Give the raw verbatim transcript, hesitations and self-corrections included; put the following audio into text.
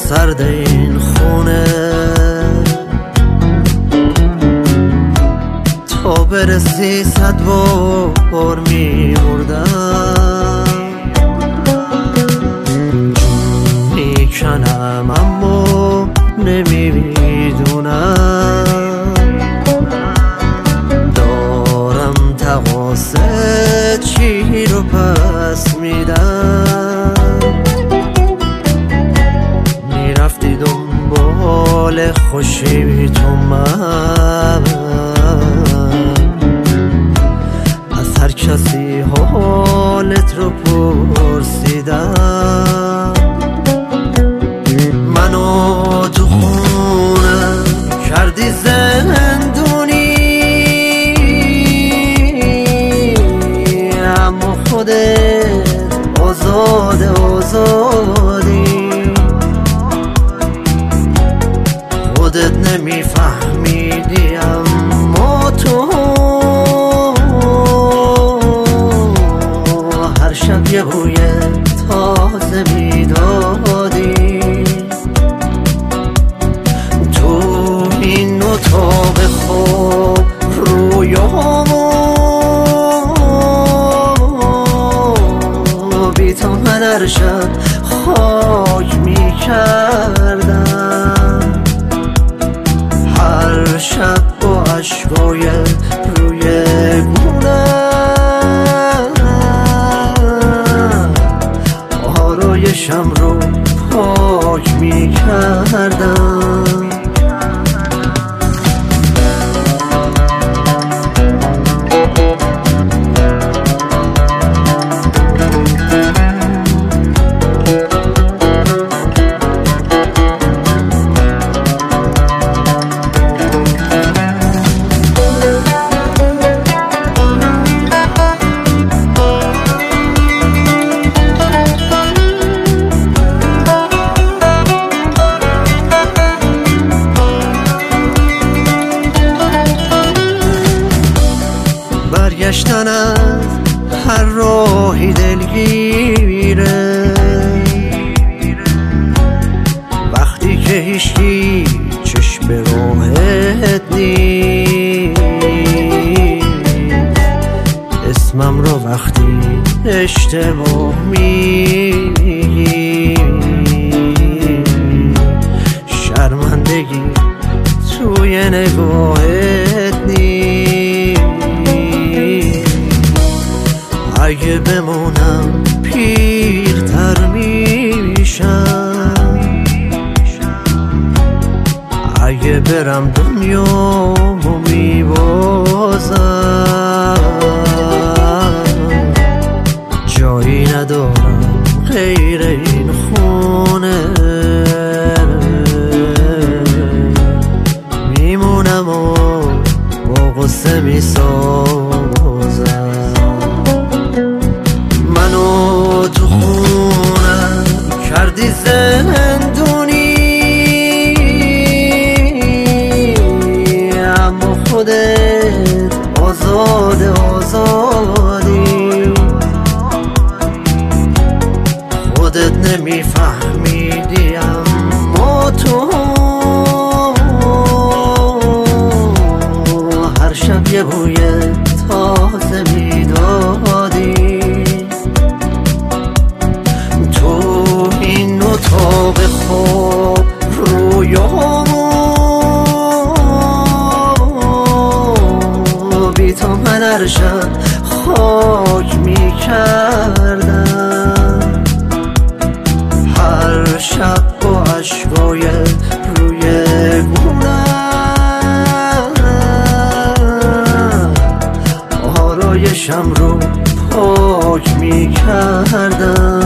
سرد این خونه تا برسی صد بار میمردم میکنم اما نمیدونم دارم تقاصه چی رو پس میدم میرفتی دنبال خوشی تو من از هر کسی حالت رو پرسیدم منو تو خونم کردی زندونی اما خودت آزاد آزادی خودت نمیفهمیدی اما تو هر شب یه بوی تازه میدادی تو این اتاق خواب رویامو بی تو من هر شب خاک میکردم هر شب با عشقای روی گونم آرایشم رو پاک میکردم برگشتن از هر راهی دلگیره وقتی که هیچکی چشم به راهت نیست اسمم رو وقتی اشتباه میگی شرمندگی توی نگاهت نیست اگه بمونم پیرتر میشم اگه برم دنیامو میبازم جایی ندارم غیر این خونه میمونم و با غصه میسازم منو تو خونم کردی زندونی اما خودت آزاد آزادی خودت نمیفهمیدی اما تو هر شب یه بوی تازه میدادی اتاق خواب رویامو بی تو من هر شب خاک میکردم هر شب با عشقای روی گونم آرایشم رو پاک میکردم